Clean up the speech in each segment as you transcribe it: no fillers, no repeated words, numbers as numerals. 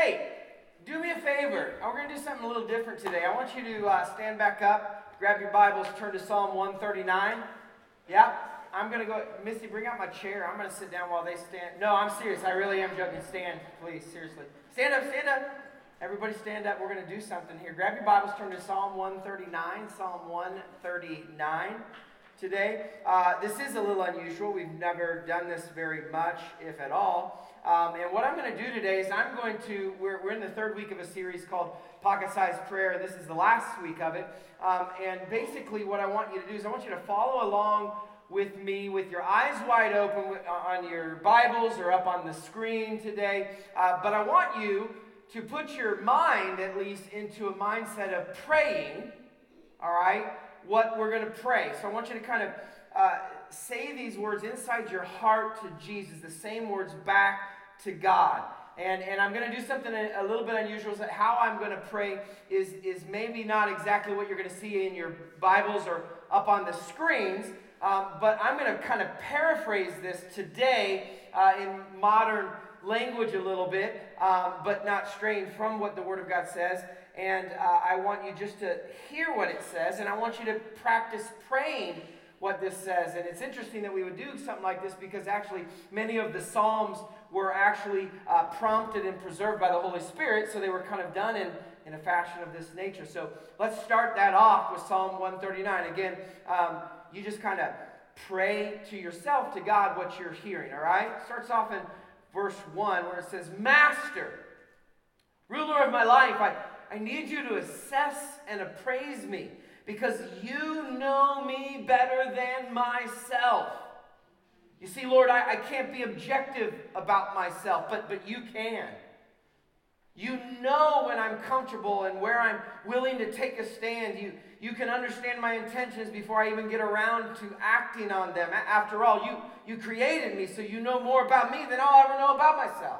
Hey, do me a favor. We're going to do something a little different today. I want you to stand back up, grab your Bibles, turn to Psalm 139. Yeah, I'm going to go. Misty, bring out my chair. I'm going to sit down while they stand. No, I'm serious. I really am joking. Stand, please, seriously. Stand up, stand up. Everybody stand up. We're going to do something here. Grab your Bibles, turn to Psalm 139. Psalm 139 today. This is a little unusual. We've never done this very much, if at all. And what I'm going to do today is we're in the third week of a series called Pocket Sized Prayer. This is the last week of it. And basically what I want you to do is I want you to follow along with me with your eyes wide open on your Bibles or up on the screen today. But I want you to put your mind at least into a mindset of praying, all right, what we're going to pray. So I want you to kind of say these words inside your heart to Jesus, the same words back to God. And I'm going to do something a little bit unusual. So how I'm going to pray is maybe not exactly what you're going to see in your Bibles or up on the screens, but I'm going to kind of paraphrase this today in modern language a little bit, but not straying from what the Word of God says. And I want you just to hear what it says, and I want you to practice praying what this says. And it's interesting that we would do something like this because actually many of the Psalms were actually prompted and preserved by the Holy Spirit, so they were kind of done in a fashion of this nature. So let's start that off with Psalm 139. Again, you just kind of pray to yourself, to God, what you're hearing, all right? It starts off in verse 1 where it says, Master, ruler of my life, I need you to assess and appraise me because you know me better than myself. You see, Lord, I can't be objective about myself, but you can. You know when I'm comfortable and where I'm willing to take a stand. You can understand my intentions before I even get around to acting on them. After all, you created me, so you know more about me than I'll ever know about myself.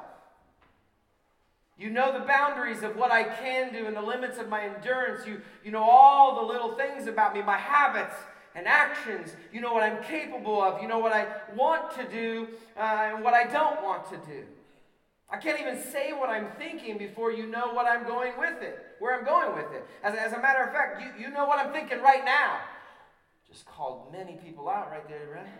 You know the boundaries of what I can do and the limits of my endurance. You know all the little things about me, my habits and actions. You know what I'm capable of. You know what I want to do and what I don't want to do. I can't even say what I'm thinking before you know what I'm going with it, where I'm going with it. As a matter of fact, you know what I'm thinking right now. Just called many people out right there, right?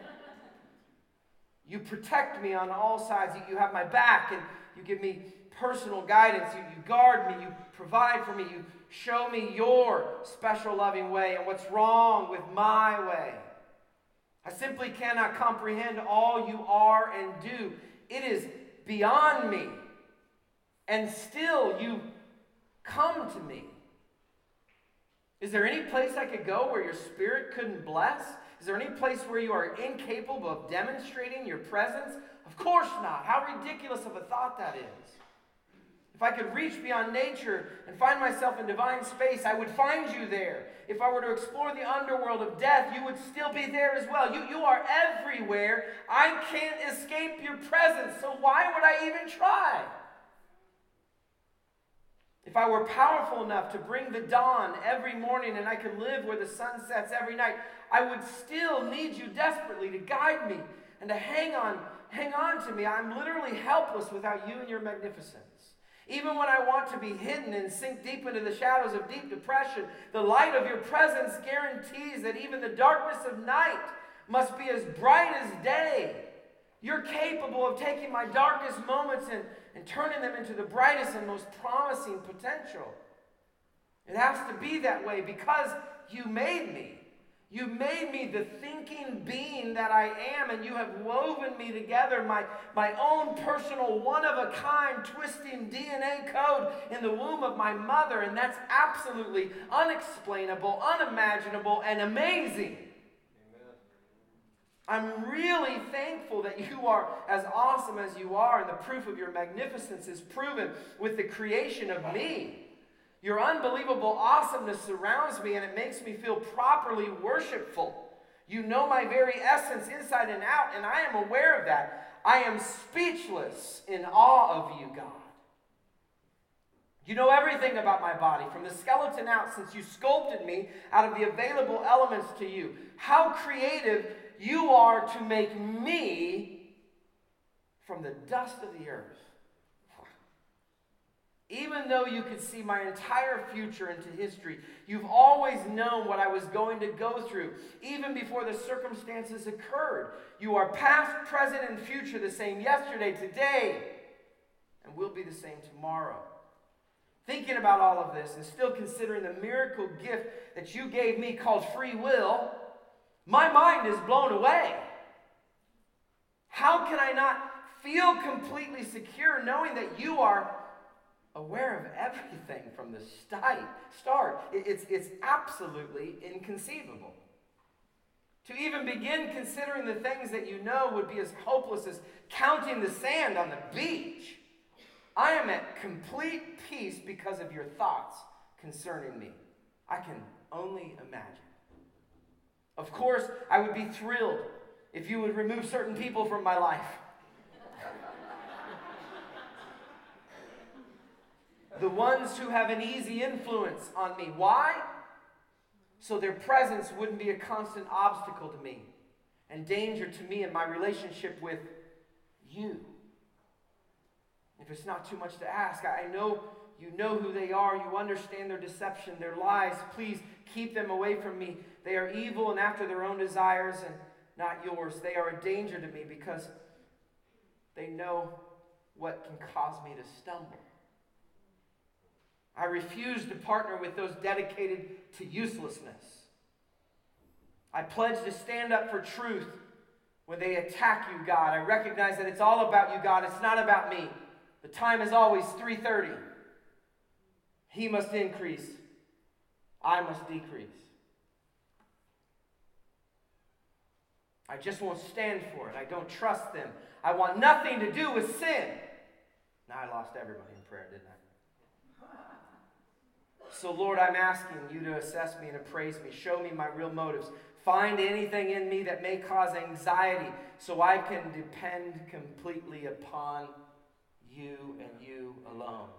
You protect me on all sides. You have my back and you give me personal guidance. You guard me. You provide for me. You show me your special loving way and what's wrong with my way. I simply cannot comprehend all you are and do. It is beyond me. And still you come to me. Is there any place I could go where your Spirit couldn't bless? Is there any place where you are incapable of demonstrating your presence? Of course not. How ridiculous of a thought that is. If I could reach beyond nature and find myself in divine space, I would find you there. If I were to explore the underworld of death, you would still be there as well. You are everywhere. I can't escape your presence, so why would I even try? If I were powerful enough to bring the dawn every morning and I could live where the sun sets every night, I would still need you desperately to guide me and to hang on to me. I'm literally helpless without you and your magnificence. Even when I want to be hidden and sink deep into the shadows of deep depression, the light of your presence guarantees that even the darkness of night must be as bright as day. You're capable of taking my darkest moments and turning them into the brightest and most promising potential. It has to be that way because you made me. You made me the thinking being that I am, and you have woven me together, my own personal one-of-a-kind twisting DNA code in the womb of my mother, and that's absolutely unexplainable, unimaginable, and amazing. I'm really thankful that you are as awesome as you are, and the proof of your magnificence is proven with the creation of me. Your unbelievable awesomeness surrounds me, and it makes me feel properly worshipful. You know my very essence inside and out, and I am aware of that. I am speechless in awe of you, God. You know everything about my body, from the skeleton out, since you sculpted me out of the available elements to you. How creative you are to make me from the dust of the earth. even though you could see my entire future into history, you've always known what I was going to go through, even before the circumstances occurred. You are past, present, and future, the same yesterday, today, and will be the same tomorrow. Thinking about all of this and still considering the miracle gift that you gave me called free will, my mind is blown away. How can I not feel completely secure knowing that you are aware of everything from the start? It's absolutely inconceivable. To even begin considering the things that you know would be as hopeless as counting the sand on the beach. I am at complete peace because of your thoughts concerning me. I can only imagine. Of course, I would be thrilled if you would remove certain people from my life. The ones who have an easy influence on me. Why? So their presence wouldn't be a constant obstacle to me and danger to me in my relationship with you. If it's not too much to ask, I know you know who they are. You understand their deception, their lies. Please keep them away from me. They are evil and after their own desires and not yours. They are a danger to me because they know what can cause me to stumble. I refuse to partner with those dedicated to uselessness. I pledge to stand up for truth when they attack you, God. I recognize that it's all about you, God. It's not about me. The time is always 3:30. He must increase. I must decrease. I just won't stand for it. I don't trust them. I want nothing to do with sin. Now I lost everybody in prayer, didn't I? So Lord, I'm asking you to assess me and appraise me. Show me my real motives. Find anything in me that may cause anxiety so I can depend completely upon you and you alone.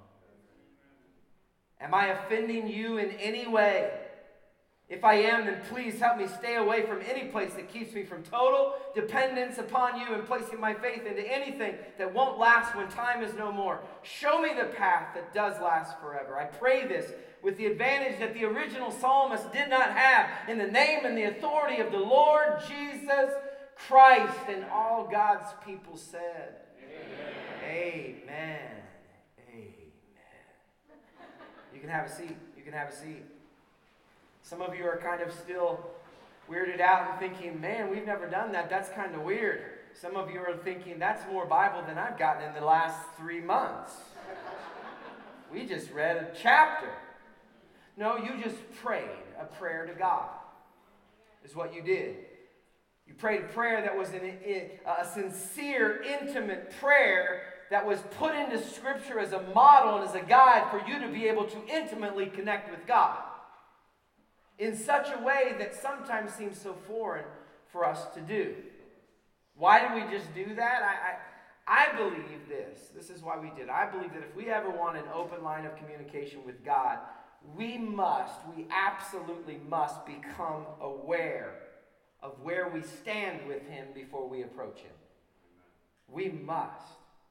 Am I offending you in any way? If I am, then please help me stay away from any place that keeps me from total dependence upon you and placing my faith into anything that won't last when time is no more. Show me the path that does last forever. I pray this with the advantage that the original psalmist did not have, in the name and the authority of the Lord Jesus Christ. And all God's people said, Amen. Amen. Amen. You can have a seat. You can have a seat. Some of you are kind of still weirded out and thinking, man, we've never done that. That's kind of weird. Some of you are thinking, that's more Bible than I've gotten in the last 3 months. We just read a chapter. No, you just prayed a prayer to God, is what you did. You prayed a prayer that was a sincere, intimate prayer that was put into Scripture as a model and as a guide for you to be able to intimately connect with God in such a way that sometimes seems so foreign for us to do. Why do we just do that? I believe this. This is why we did. I believe that if we ever want an open line of communication with God, we absolutely must become aware of where we stand with Him before we approach Him. We must.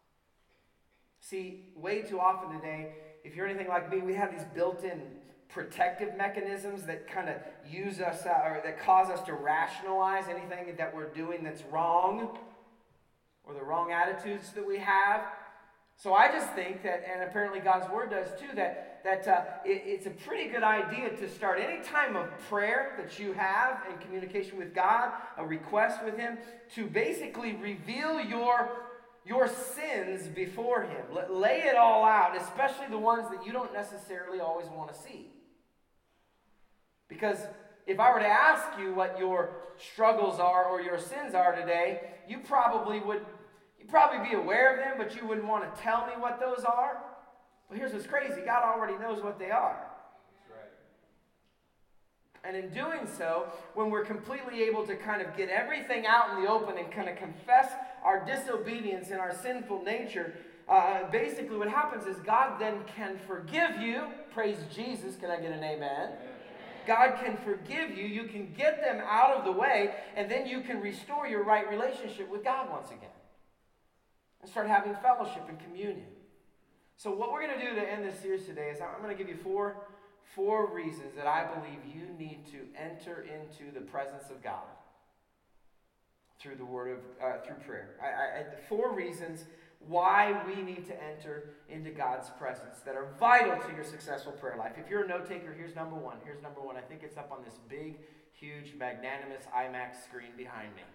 See, way too often today, if you're anything like me, we have these built-in protective mechanisms that kind of use us, or that cause us to rationalize anything that we're doing that's wrong, or the wrong attitudes that we have. So I just think that, and apparently God's Word does too, that it's a pretty good idea to start any time of prayer that you have in communication with God, a request with Him, to basically reveal your sins before Him. Lay it all out, especially the ones that you don't necessarily always want to see. Because if I were to ask you what your struggles are or your sins are today, you'd probably be aware of them, but you wouldn't want to tell me what those are. Well, here's what's crazy. God already knows what they are. That's right. And in doing so, when we're completely able to kind of get everything out in the open and kind of confess our disobedience and our sinful nature, basically what happens is God then can forgive you. Praise Jesus. Can I get an amen? Amen. God can forgive you. You can get them out of the way, and then you can restore your right relationship with God once again. And start having fellowship and communion. So what we're going to do to end this series today is I'm going to give you four reasons that I believe you need to enter into the presence of God through the through prayer. Four reasons why we need to enter into God's presence that are vital to your successful prayer life. If you're a note taker, here's number one. Here's number one. I think it's up on this big, huge, magnanimous IMAX screen behind me.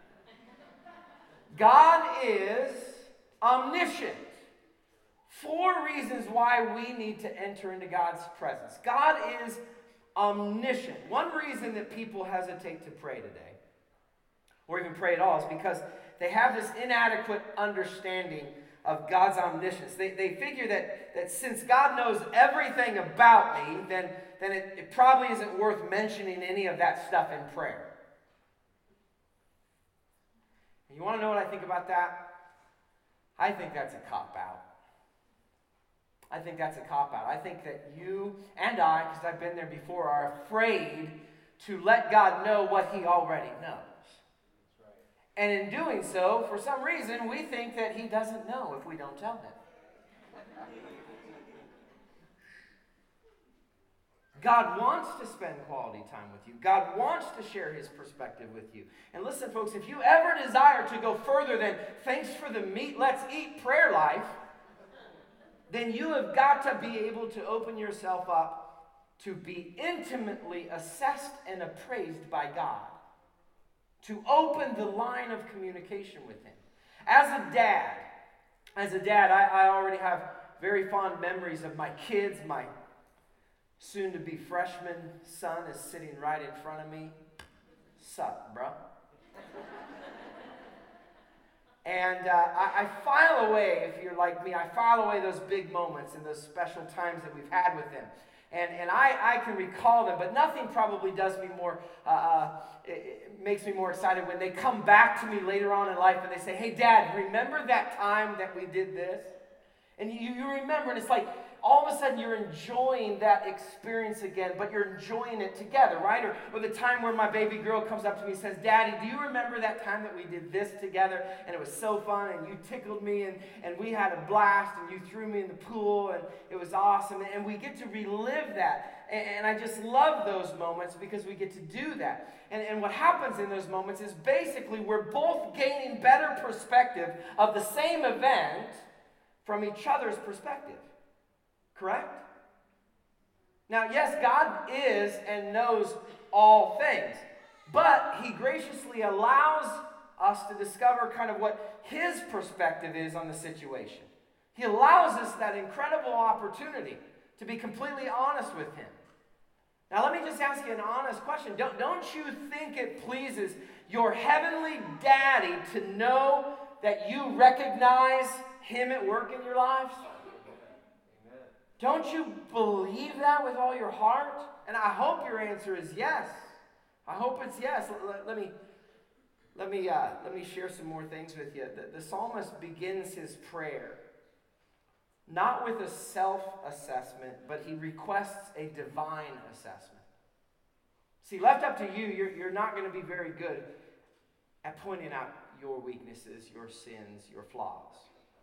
God is omniscient. Four reasons why we need to enter into God's presence. God is omniscient. One reason that people hesitate to pray today, or even pray at all, is because they have this inadequate understanding of God's omniscience. They figure that since God knows everything about me, then it probably isn't worth mentioning any of that stuff in prayer. And you want to know what I think about that? I think that's a cop-out. I think that's a cop-out. I think that you and I, because I've been there before, are afraid to let God know what he already knows. And in doing so, for some reason, we think that he doesn't know if we don't tell him. God wants to spend quality time with you. God wants to share his perspective with you. And listen, folks, if you ever desire to go further than thanks for the meat, let's eat prayer life, then you have got to be able to open yourself up to be intimately assessed and appraised by God. To open the line of communication with him. As a dad, I already have very fond memories of my kids. My soon-to-be freshman son is sitting right in front of me. Sup, bro? And I file away, if you're like me, I file away those big moments and those special times that we've had with him. And I can recall them, but nothing probably does me more, it makes me more excited when they come back to me later on in life and they say, hey, Dad, remember that time that we did this? And you remember, and it's like all of a sudden you're enjoying that experience again, but you're enjoying it together, right? Or the time where my baby girl comes up to me and says, Daddy, do you remember that time that we did this together? And it was so fun, and you tickled me, and we had a blast, and you threw me in the pool, and it was awesome. And we get to relive that. And I just love those moments because we get to do that. And what happens in those moments is basically we're both gaining better perspective of the same event from each other's perspective. Correct? Now, yes, God is and knows all things, but he graciously allows us to discover kind of what his perspective is on the situation. He allows us that incredible opportunity to be completely honest with him. Now, let me just ask you an honest question. Don't you think it pleases your heavenly daddy to know that you recognize him at work in your lives? Don't you believe that with all your heart? And I hope your answer is yes. I hope it's yes. Let me share some more things with you. The psalmist begins his prayer not with a self-assessment, but he requests a divine assessment. See, left up to you, you're not going to be very good at pointing out your weaknesses, your sins, your flaws.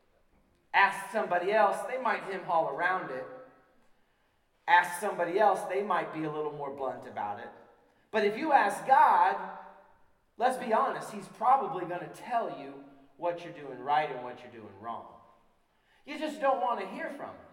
Ask somebody else, they might hem-haw around it. Ask somebody else, they might be a little more blunt about it. But if you ask God, let's be honest, he's probably going to tell you what you're doing right and what you're doing wrong. You just don't want to hear from him.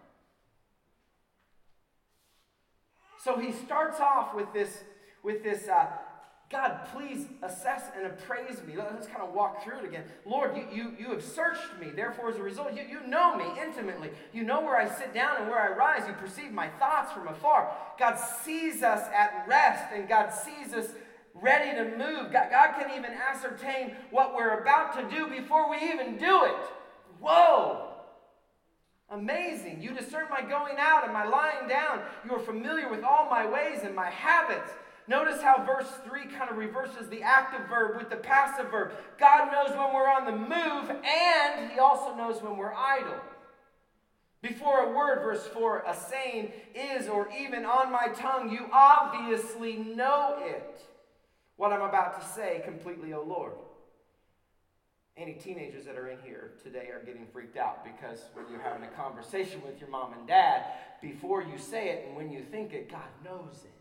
So he starts off with this God, please assess and appraise me. Let's kind of walk through it again. Lord, you have searched me. Therefore, as a result, you know me intimately. You know where I sit down and where I rise. You perceive my thoughts from afar. God sees us at rest, and God sees us ready to move. God can even ascertain what we're about to do before we even do it. Whoa! Amazing. You discern my going out and my lying down. You are familiar with all my ways and my habits. Notice how verse 3 kind of reverses the active verb with the passive verb. God knows when we're on the move, and he also knows when we're idle. Before a word, verse 4, a saying is or even on my tongue, you obviously know it. What I'm about to say completely, O Lord. Any teenagers that are in here today are getting freaked out because when you're having a conversation with your mom and dad, before you say it and when you think it, God knows it.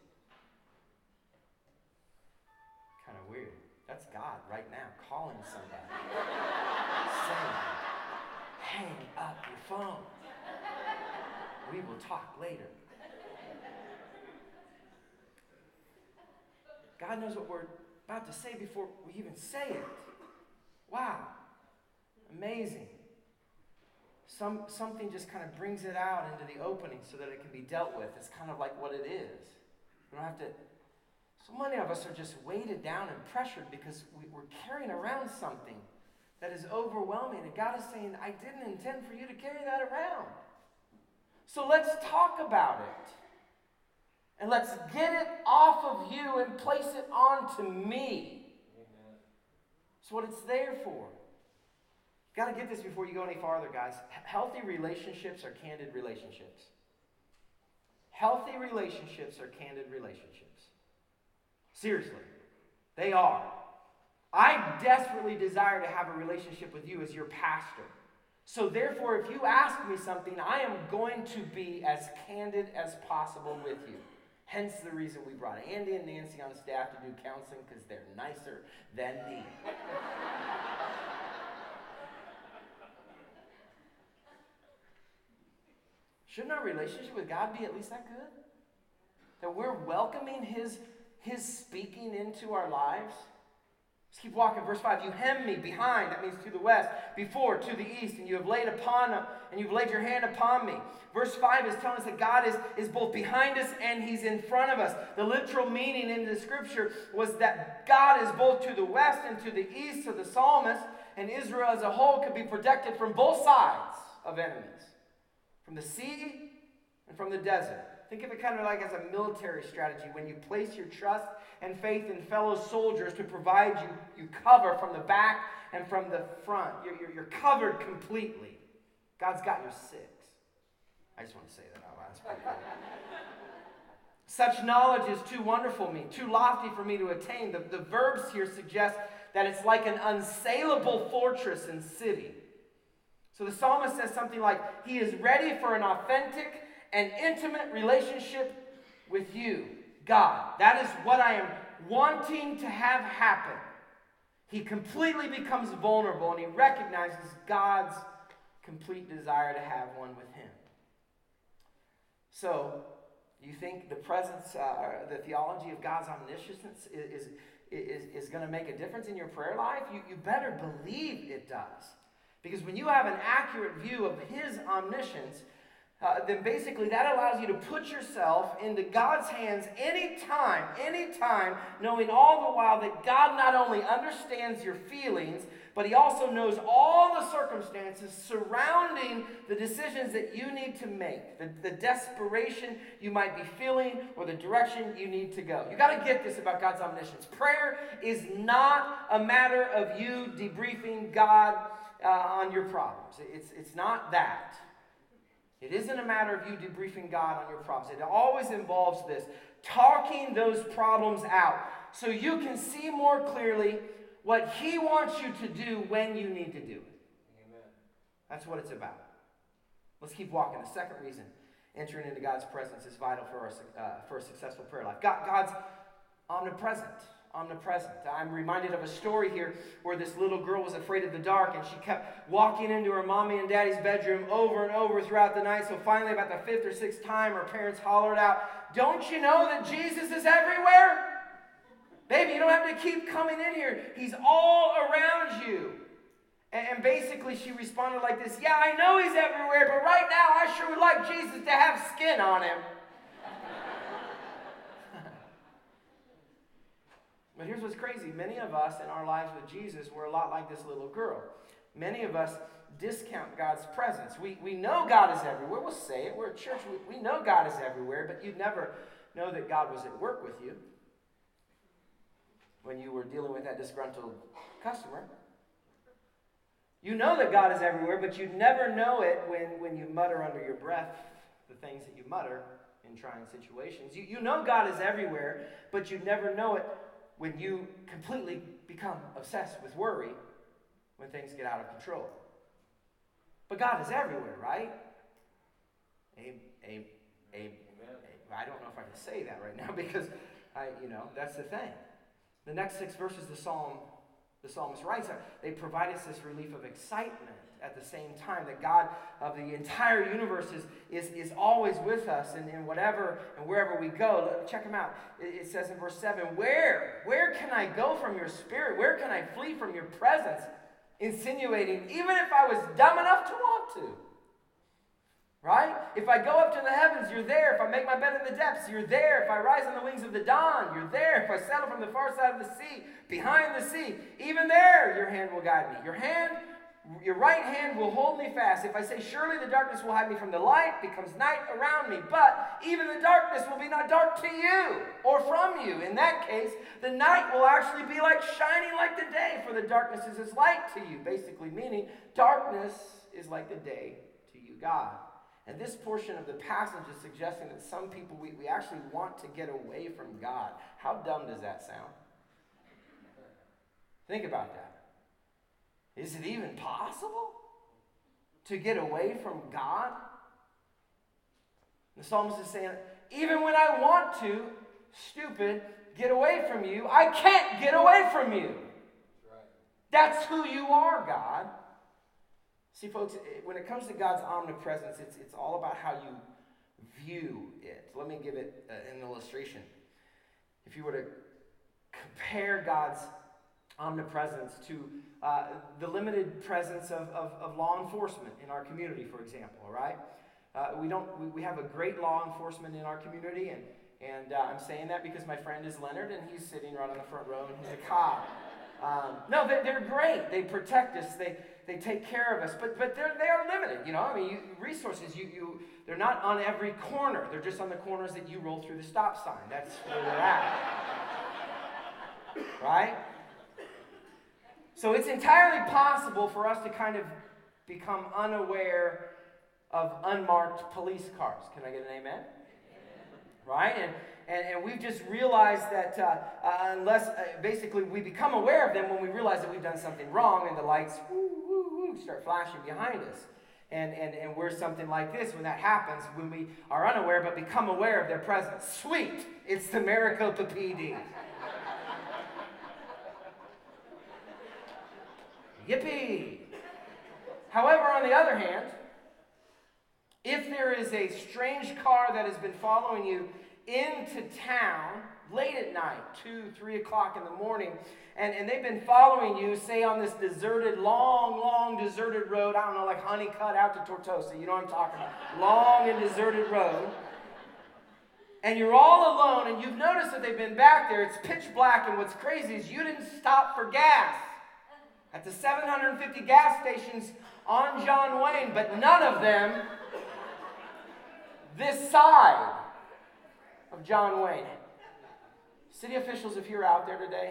Kind of weird. That's God right now calling somebody. Saying, hang up your phone. We will talk later. God knows what we're about to say before we even say it. Wow. Amazing. Something just kind of brings it out into the opening so that it can be dealt with. It's kind of like what it is. We don't have to. So many of us are just weighted down and pressured because we're carrying around something that is overwhelming. And God is saying, I didn't intend for you to carry that around. So let's talk about it. And let's get it off of you and place it onto me. Amen. That's what it's there for. Got to get this before you go any farther, guys. Healthy relationships are candid relationships. Healthy relationships are candid relationships. Seriously. They are. I desperately desire to have a relationship with you as your pastor. So therefore, if you ask me something, I am going to be as candid as possible with you. Hence the reason we brought Andy and Nancy on staff to do counseling, because they're nicer than me. Shouldn't our relationship with God be at least that good? That we're welcoming His speaking into our lives? Let's keep walking. Verse 5, you hem me behind, that means to the west, before, to the east, and you have laid your hand upon me. Verse 5 is telling us that God is both behind us and He's in front of us. The literal meaning in the scripture was that God is both to the west and to the east, so the psalmist and Israel as a whole could be protected from both sides of enemies. From the sea and from the desert. Think of it kind of like as a military strategy. When you place your trust and faith in fellow soldiers to provide you cover from the back and from the front. You're covered completely. God's got your six. I just want to say that out loud. That's pretty cool. Such knowledge is too wonderful for me, too lofty for me to attain. The verbs here suggest that it's like an unsaleable fortress and city. So the psalmist says something like, he is ready for an authentic and intimate relationship with you, God. That is what I am wanting to have happen. He completely becomes vulnerable and he recognizes God's complete desire to have one with him. So, you think the presence, the theology of God's omniscience is going to make a difference in your prayer life? You better believe it does. Because when you have an accurate view of His omniscience, then basically that allows you to put yourself into God's hands anytime, knowing all the while that God not only understands your feelings, but He also knows all the circumstances surrounding the decisions that you need to make, the desperation you might be feeling, or the direction you need to go. You got to get this about God's omniscience. Prayer is not a matter of you debriefing God on your problems. It's not that. It isn't a matter of you debriefing God on your problems. It always involves this, talking those problems out so you can see more clearly what He wants you to do when you need to do it. Amen. That's what it's about. Let's keep walking. The second reason entering into God's presence is vital for a successful prayer life. God's omnipresent. I'm reminded of a story here where this little girl was afraid of the dark and she kept walking into her mommy and daddy's bedroom over and over throughout the night. So finally, about the fifth or sixth time, her parents hollered out, "Don't you know that Jesus is everywhere? Baby, you don't have to keep coming in here. He's all around you." And basically she responded like this, "Yeah, I know He's everywhere, but right now I sure would like Jesus to have skin on him." But here's what's crazy. Many of us in our lives with Jesus were a lot like this little girl. Many of us discount God's presence. We know God is everywhere. We'll say it. We're at church. We know God is everywhere, but you'd never know that God was at work with you when you were dealing with that disgruntled customer. You know that God is everywhere, but you'd never know it when you mutter under your breath the things that you mutter in trying situations. You know God is everywhere, but you'd never know it when you completely become obsessed with worry when things get out of control. But God is everywhere, right? I don't know if I can say that right now because that's the thing. The next 6 verses the psalmist writes, they provide us this relief of excitement at the same time that God of the entire universe is always with us in whatever and wherever we go. Check them out. It says in verse 7, Where can I go from your spirit? Where can I flee from your presence? Insinuating, even if I was dumb enough to want to. Right? If I go up to the heavens, you're there. If I make my bed in the depths, you're there. If I rise on the wings of the dawn, you're there. If I settle from the far side of the sea, behind the sea, even there your hand will guide me. Your right hand will hold me fast. If I say, surely the darkness will hide me from the light, becomes night around me. But even the darkness will be not dark to you or from you. In that case, the night will actually be like shining like the day, for the darkness is as light to you. Basically meaning darkness is like the day to you, God. And this portion of the passage is suggesting that some people, we actually want to get away from God. How dumb does that sound? Think about that. Is it even possible to get away from God? The psalmist is saying, even when I want to, stupid, get away from you, I can't get away from you. That's who you are, God. See, folks, when it comes to God's omnipresence, it's all about how you view it. Let me give it an illustration. If you were to compare God's omnipresence to the limited presence of law enforcement in our community, for example, all right? We have a great law enforcement in our community, and I'm saying that because my friend is Leonard, and he's sitting right on the front row, and he's a cop. No, they're great. They protect us. They take care of us, but they are limited. Resources. They're not on every corner. They're just on the corners that you roll through the stop sign. That's where they're at, right? So it's entirely possible for us to kind of become unaware of unmarked police cars. Can I get an amen? Right? And we've just realized that unless basically we become aware of them when we realize that we've done something wrong and the lights start flashing behind us. And we're something like this when that happens, when we are unaware but become aware of their presence. Sweet! It's the Maricopa PD. Yippee! However, on the other hand, if there is a strange car that has been following you into town late at night, 2, 3 o'clock in the morning, and they've been following you, say on this deserted, long deserted road, I don't know, like Honeycutt out to Tortosa, you know what I'm talking about, long and deserted road, and you're all alone, and you've noticed that they've been back there, it's pitch black, and what's crazy is you didn't stop for gas at the 750 gas stations on John Wayne, but none of them this side of John Wayne. City officials, if you're out there today,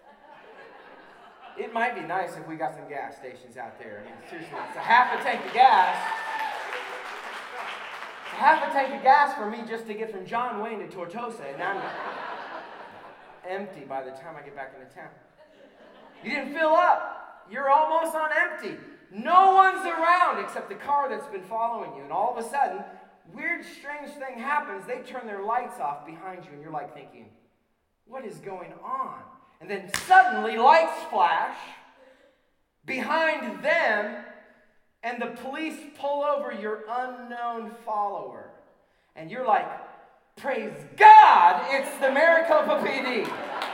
it might be nice if we got some gas stations out there. I mean, seriously, it's a half a tank of gas. It's a half a tank of gas for me just to get from John Wayne to Tortosa, and I'm empty by the time I get back into town. You didn't fill up. You're almost on empty. No one's around except the car that's been following you, and all of a sudden, weird, strange thing happens. They turn their lights off behind you, and you're like thinking, what is going on? And then suddenly lights flash behind them, and the police pull over your unknown follower. And you're like, praise God, it's the Maricopa PD.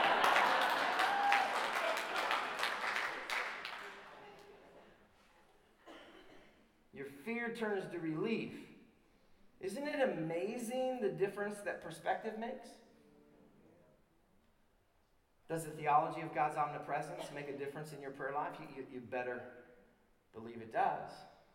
Your fear turns to relief. Isn't it amazing the difference that perspective makes? Does the theology of God's omnipresence make a difference in your prayer life? You better believe it does.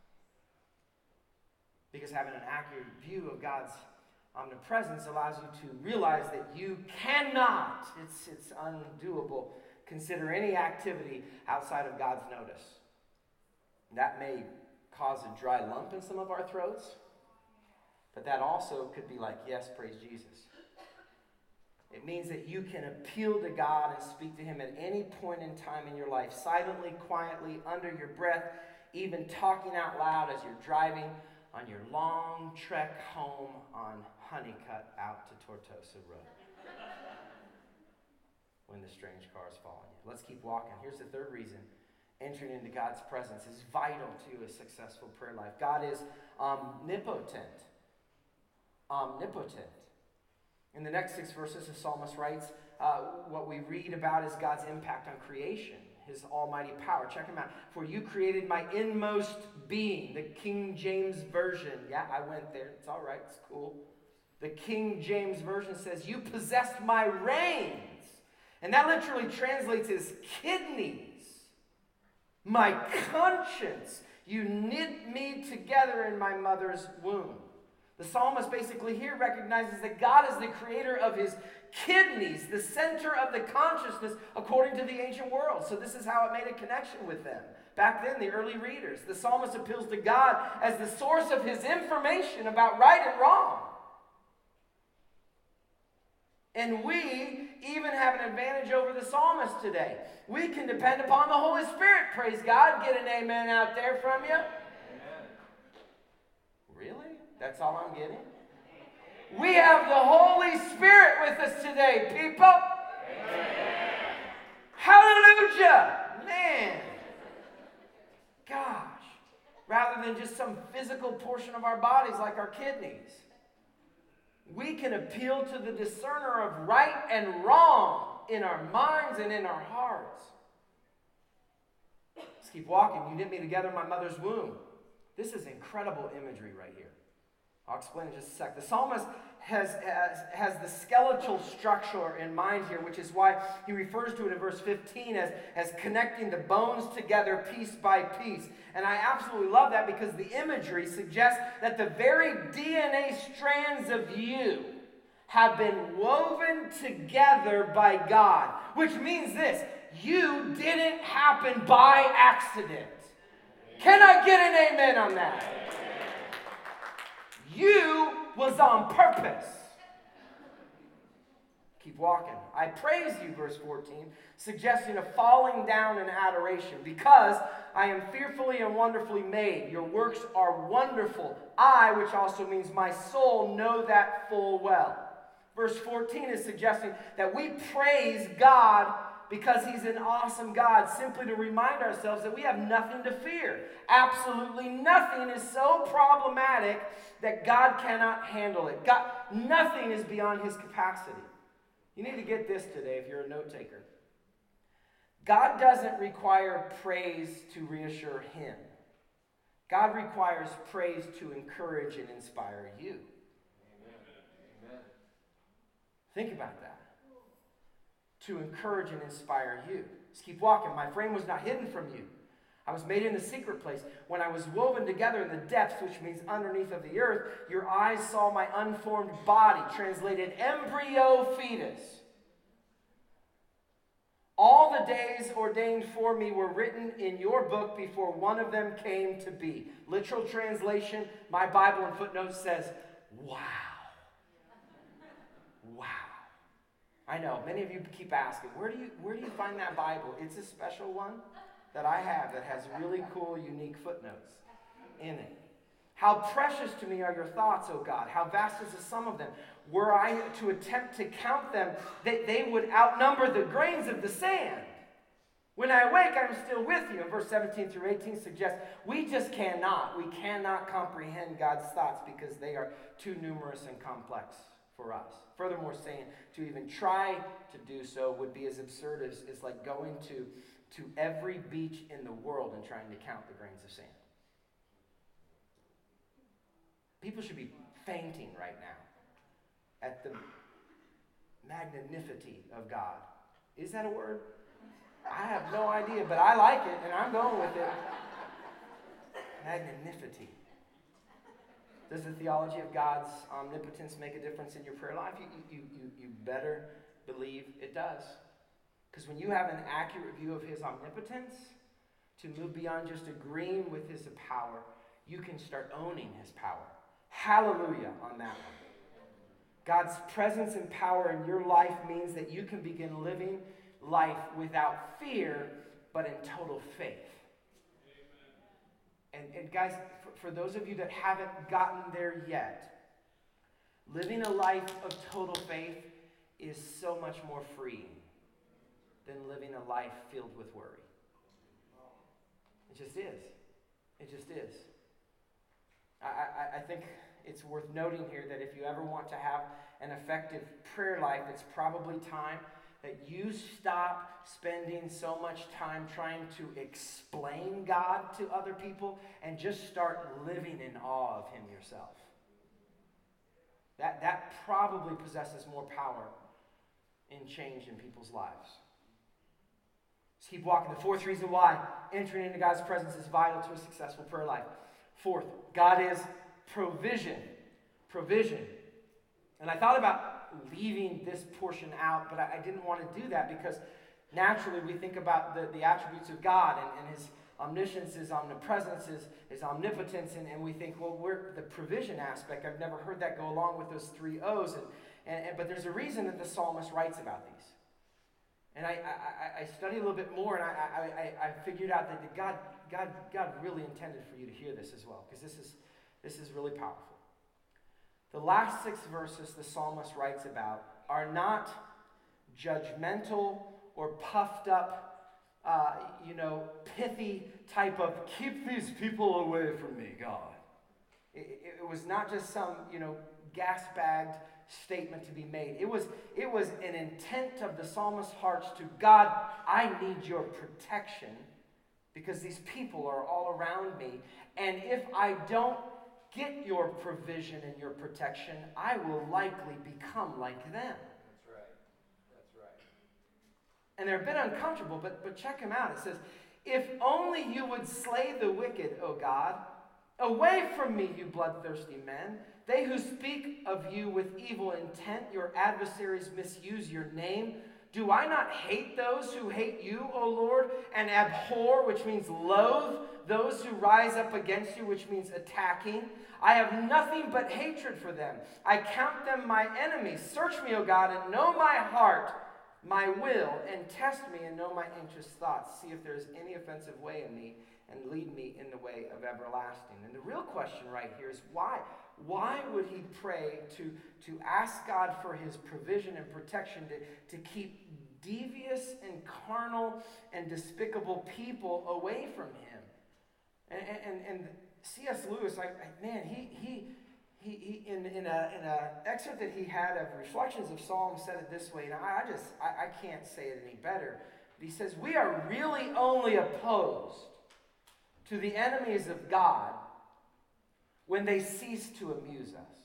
Because having an accurate view of God's omnipresence allows you to realize that you cannot, it's undoable, consider any activity outside of God's notice. That may cause a dry lump in some of our throats, but that also could be like, yes, praise Jesus. It means that you can appeal to God and speak to him at any point in time in your life, silently, quietly, under your breath, even talking out loud as you're driving on your long trek home on Honeycutt out to Tortosa Road. When the strange cars fall on you. Let's keep walking. Here's the third reason. Entering into God's presence is vital to a successful prayer life. God is omnipotent. Omnipotent. In the next 6 verses, the psalmist writes, what we read about is God's impact on creation, his almighty power. Check him out. For you created my inmost being. The King James Version. Yeah, I went there. It's all right. It's cool. The King James Version says, you possessed my reins. And that literally translates as kidneys. My conscience. You knit me together in my mother's womb. The psalmist basically here recognizes that God is the creator of his kidneys, the center of the consciousness according to the ancient world. So this is how it made a connection with them. Back then, the early readers, the psalmist appeals to God as the source of his information about right and wrong. And we even have an advantage over the psalmist today. We can depend upon the Holy Spirit, praise God. Get an amen out there from you. Amen. Really? That's all I'm getting? We have the Holy Spirit with us today, people. Amen. Hallelujah. Man. Gosh. Rather than just some physical portion of our bodies like our kidneys. We can appeal to the discerner of right and wrong in our minds and in our hearts. Let's keep walking. You knit me together in my mother's womb. This is incredible imagery right here. I'll explain in just a sec. The psalmist has the skeletal structure in mind here, which is why he refers to it in verse 15 as connecting the bones together piece by piece. And I absolutely love that because the imagery suggests that the very DNA strands of you have been woven together by God, which means this: you didn't happen by accident. Can I get an amen on that? You was on purpose. Keep walking. I praise you, verse 14, suggesting a falling down in adoration, because I am fearfully and wonderfully made. Your works are wonderful. I, which also means my soul, know that full well. Verse 14 is suggesting that we praise God because he's an awesome God, simply to remind ourselves that we have nothing to fear. Absolutely nothing is so problematic that God cannot handle it. Nothing is beyond his capacity. You need to get this today if you're a note taker. God doesn't require praise to reassure him. God requires praise to encourage and inspire you. Amen. Think about that. To encourage and inspire you. Let's keep walking. My frame was not hidden from you. I was made in the secret place. When I was woven together in the depths, which means underneath of the earth, your eyes saw my unformed body, translated embryo fetus. All the days ordained for me were written in your book before one of them came to be. Literal translation, my Bible in footnotes says, wow. Wow. I know, many of you keep asking, where do you find that Bible? It's a special one that I have that has really cool, unique footnotes in it. How precious to me are your thoughts, O God. How vast is the sum of them. Were I to attempt to count them, they would outnumber the grains of the sand. When I awake, I am still with you. And verse 17 through 18 suggests we cannot comprehend God's thoughts because they are too numerous and complex for us. Furthermore, saying to even try to do so would be as absurd as like going to every beach in the world and trying to count the grains of sand. People should be fainting right now at the magnanimity of God. Is that a word? I have no idea, but I like it, and I'm going with it. Magnanimity. Does the theology of God's omnipotence make a difference in your prayer life? You better believe it does. Because when you have an accurate view of his omnipotence, to move beyond just agreeing with his power, you can start owning his power. Hallelujah on that one. God's presence and power in your life means that you can begin living life without fear, but in total faith. And guys, for those of you that haven't gotten there yet, living a life of total faith is so much more freeing than living a life filled with worry. It just is. It just is. I think it's worth noting here that if you ever want to have an effective prayer life, it's probably time that you stop spending so much time trying to explain God to other people and just start living in awe of Him yourself. That probably possesses more power in change in people's lives. Let's keep walking. The fourth reason why entering into God's presence is vital to a successful prayer life. Fourth, God is provision. Provision. And I thought about leaving this portion out, but I didn't want to do that because naturally we think about the attributes of God and His omniscience, His omnipresence, His omnipotence, and we think, well, we're the provision aspect. I've never heard that go along with those three O's, but there's a reason that the psalmist writes about these. And I studied a little bit more, and I figured out that God really intended for you to hear this as well, because this is really powerful. The last 6 verses the psalmist writes about are not judgmental or puffed up, pithy type of, keep these people away from me, God. It was not just some, gas-bagged statement to be made. It was an intent of the psalmist's heart to God, I need your protection because these people are all around me. And if I don't get your provision and your protection, I will likely become like them. That's right. That's right. And they're a bit uncomfortable, but check them out. It says, if only you would slay the wicked, O God. Away from me, you bloodthirsty men. They who speak of you with evil intent, your adversaries misuse your name. Do I not hate those who hate you, O Lord, and abhor, which means loathe, those who rise up against you, which means attacking? I have nothing but hatred for them. I count them my enemies. Search me, O God, and know my heart, my will, and test me and know my anxious thoughts. See if there is any offensive way in me, and lead me in the way of everlasting. And the real question right here is why? Why would he pray to ask God for his provision and protection to keep devious and carnal and despicable people away from him? And C.S. Lewis, he in an excerpt that he had of Reflections of Psalms said it this way, and I can't say it any better. He says, we are really only opposed to the enemies of God when they cease to amuse us,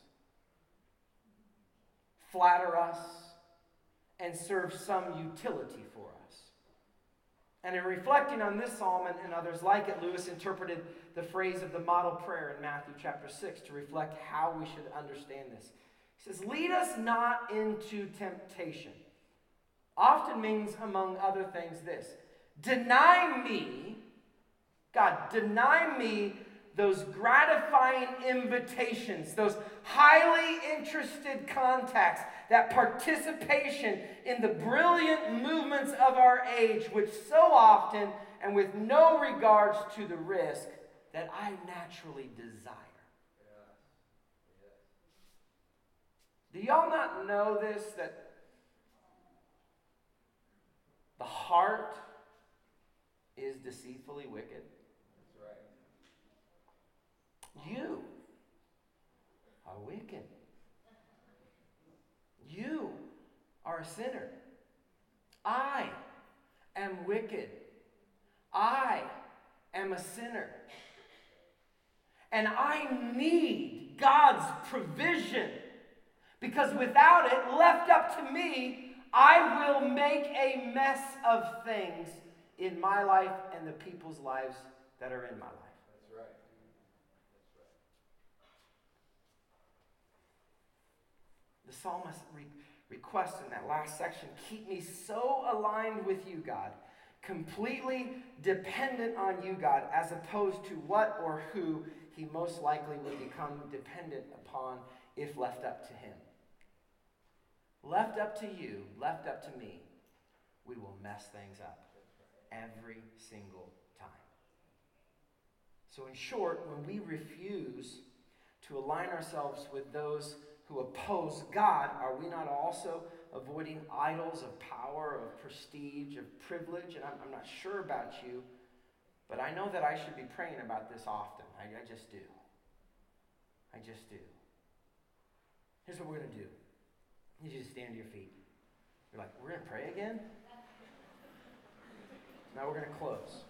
flatter us, and serve some utility for us. And in reflecting on this psalm and others like it, Lewis interpreted the phrase of the model prayer in Matthew chapter 6 to reflect how we should understand this. He says, lead us not into temptation. Often means, among other things, this. Deny me, God, deny me those gratifying invitations, those highly interested contacts, that participation in the brilliant movements of our age, which so often, and with no regards to the risk, that I naturally desire. Do y'all not know this, that the heart is deceitfully wicked? You are wicked. You are a sinner. I am wicked. I am a sinner. And I need God's provision, because without it, left up to me, I will make a mess of things in my life and the people's lives that are in my life. That's right. The psalmist requests in that last section, keep me so aligned with you, God, completely dependent on you, God, as opposed to what or who he most likely would become dependent upon if left up to him. Left up to you, left up to me, we will mess things up every single time. So in short, when we refuse to align ourselves with those who oppose God, are we not also avoiding idols of power, of prestige, of privilege? And I'm not sure about you, but I know that I should be praying about this often. I just do. I just do. Here's what we're going to do. I need you to stand to your feet. You're like, we're going to pray again? Now we're going to close.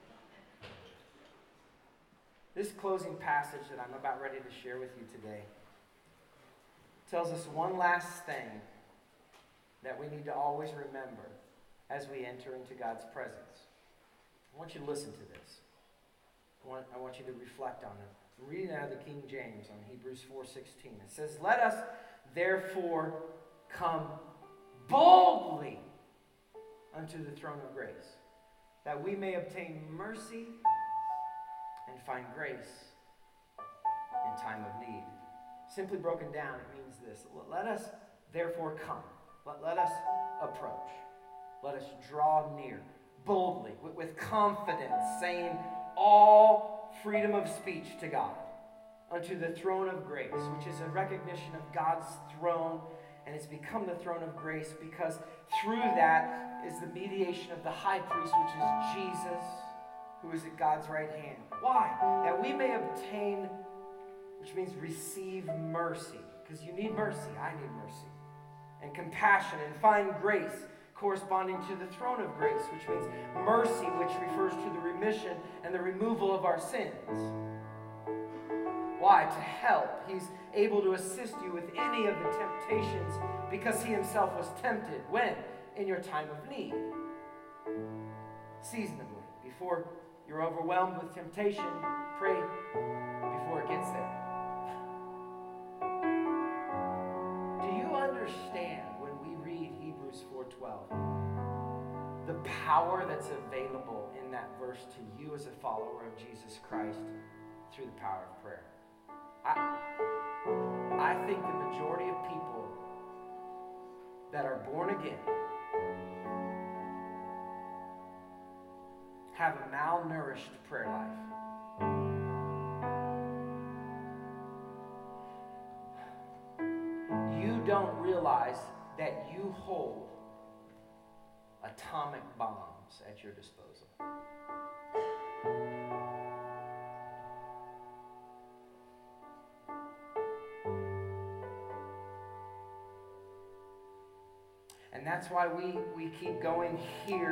This closing passage that I'm about ready to share with you today tells us one last thing that we need to always remember as we enter into God's presence. I want you to listen to this. I want you to reflect on it. I'm reading out of the King James on Hebrews 4:16. It says, "Let us therefore come boldly unto the throne of grace, that we may obtain mercy and find grace in time of need." Simply broken down, it means this. Let us therefore come. Let us approach. Let us draw near boldly, with confidence, saying all freedom of speech to God, unto the throne of grace, which is a recognition of God's throne, and it's become the throne of grace because through that is the mediation of the high priest, which is Jesus, who is at God's right hand. Why? That we may obtain, which means receive mercy, because you need mercy, I need mercy, and compassion, and find grace corresponding to the throne of grace, which means mercy, which refers to the remission and the removal of our sins. Why? To help. He's able to assist you with any of the temptations because he himself was tempted. When? In your time of need. Seasonably. Before you're overwhelmed with temptation, pray before it gets there. Do you understand when we read Hebrews 4:12 the power that's available in that verse to you as a follower of Jesus Christ through the power of prayer? I think the majority of people that are born again have a malnourished prayer life. You don't realize that you hold atomic bombs at your disposal. And that's why we keep going here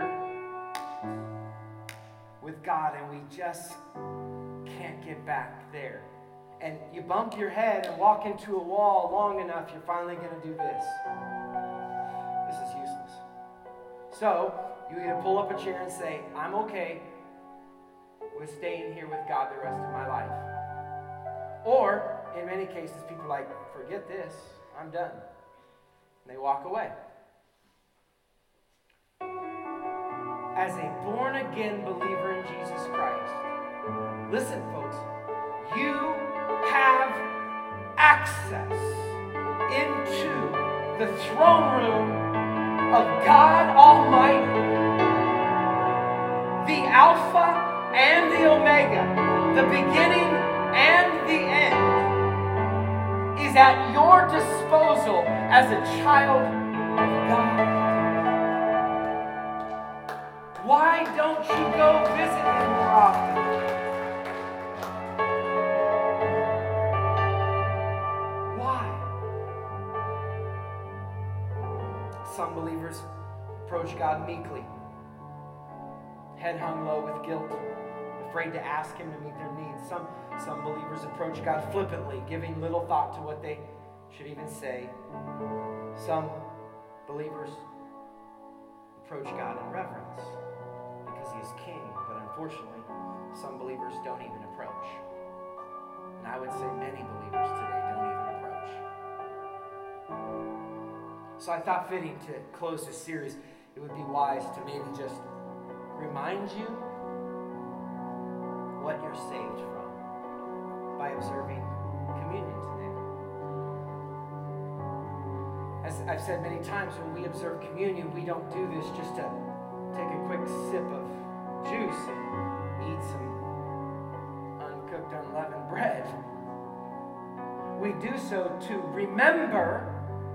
with God, and we just can't get back there. And you bump your head and walk into a wall long enough, you're finally going to do this. This is useless. So, you either pull up a chair and say, I'm okay with staying here with God the rest of my life. Or, in many cases, people are like, forget this, I'm done. And they walk away. As a born-again believer in Jesus Christ, listen, folks, you have access into the throne room of God Almighty, the Alpha and the Omega, the beginning and the end, is at your disposal as a child of God. Why don't you go visit him more often? Why? Some believers approach God meekly, head hung low with guilt, afraid to ask him to meet their needs. Some believers approach God flippantly, giving little thought to what they should even say. Some believers approach God in reverence because he is king, but unfortunately, some believers don't even approach. And I would say many believers today don't even approach. So I thought fitting to close this series, it would be wise to maybe just remind you what you're saved from by observing communion today. As I've said many times, when we observe communion, we don't do this just to take a quick sip of juice and eat some uncooked, unleavened bread. We do so to remember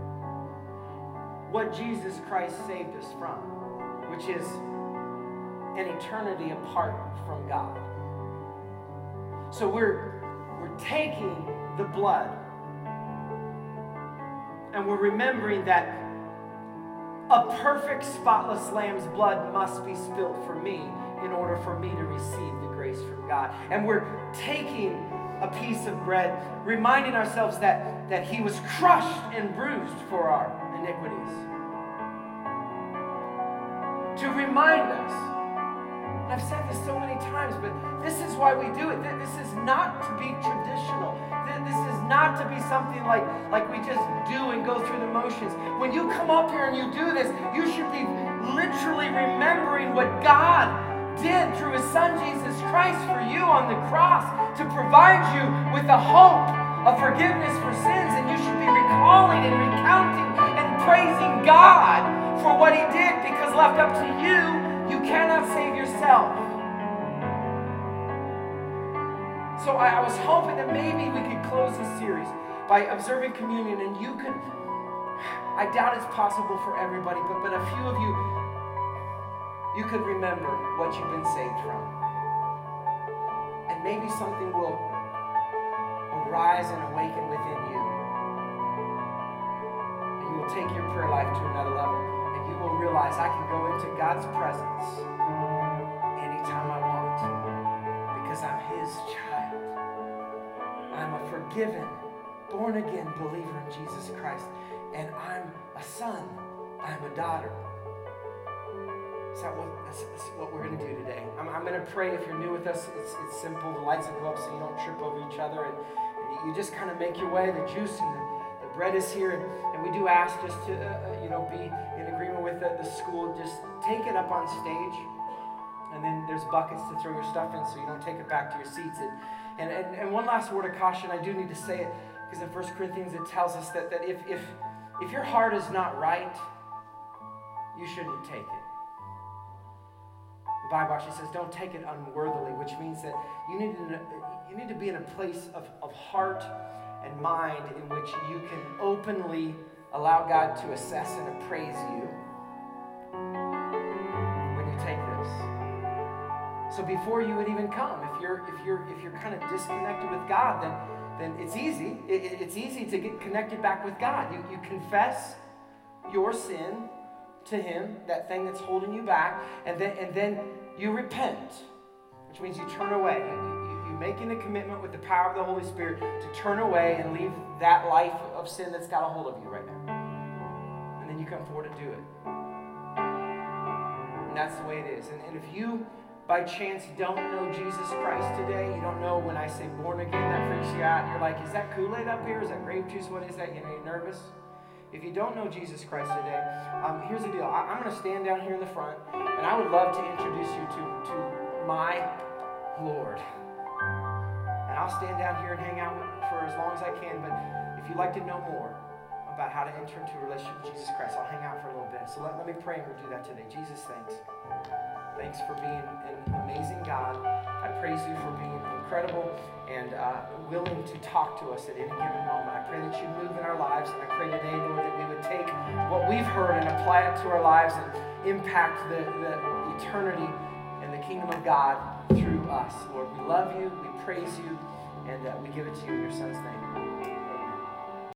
what Jesus Christ saved us from, which is an eternity apart from God. So we're taking the blood and we're remembering that a perfect, spotless lamb's blood must be spilled for me in order for me to receive the grace from God. And we're taking a piece of bread, reminding ourselves that he was crushed and bruised for our iniquities. To remind us, and I've said this so many times, but this is why we do it. This is not to be traditional. This is not to be something like we just do and go through the motions. When you come up here and you do this, you should be literally remembering what God did through his son Jesus Christ for you on the cross to provide you with the hope of forgiveness for sins. And you should be recalling and recounting and praising God for what he did, because left up to you, you cannot save yourself. So I was hoping that maybe we could close this series by observing communion, and you could, I doubt it's possible for everybody, but a few of you could remember what you've been saved from. And maybe something will arise and awaken within you. And you will take your prayer life to another level. And you will realize I can go into God's presence anytime I want, because I'm his child. I'm a forgiven, born-again believer in Jesus Christ. And I'm a son. I'm a daughter. That's what we're going to do today. I'm going to pray. If you're new with us, it's simple. The lights will go up so you don't trip over each other. And you just kind of make your way. The juice and the bread is here. And we do ask just to be in agreement with the school. Just take it up on stage. And then there's buckets to throw your stuff in so you don't take it back to your seats. And one last word of caution. I do need to say it, because in 1 Corinthians it tells us that if your heart is not right, you shouldn't take it. The Bible actually says don't take it unworthily, which means that you need to be in a place of heart and mind in which you can openly allow God to assess and appraise you when you take this. So before you would even come, if you're kind of disconnected with God, then it's easy. It's easy to get connected back with God. You confess your sin to him, that thing that's holding you back, and then you repent, which means you turn away. You making a commitment with the power of the Holy Spirit to turn away and leave that life of sin that's got a hold of you right now. And then you come forward and do it. And that's the way it is. And if you, by chance, don't know Jesus Christ today, you don't know when I say born again, that freaks you out. You're like, is that Kool-Aid up here? Is that grape juice? What is that? You're nervous. If you don't know Jesus Christ today, here's the deal. I'm going to stand down here in the front, and I would love to introduce you to my Lord. And I'll stand down here and hang out for as long as I can, but if you'd like to know more about how to enter into a relationship with Jesus Christ, I'll hang out for a little bit. So let me pray, and we'll do that today. Jesus, thanks. Thanks for being an amazing God. I praise you for being incredible and willing to talk to us at any given moment. I pray that you move in our lives, and I pray today, Lord, that we would take what we've heard and apply it to our lives and impact the eternity and the kingdom of God through us. Lord, we love you, we praise you, and we give it to you in your Son's name.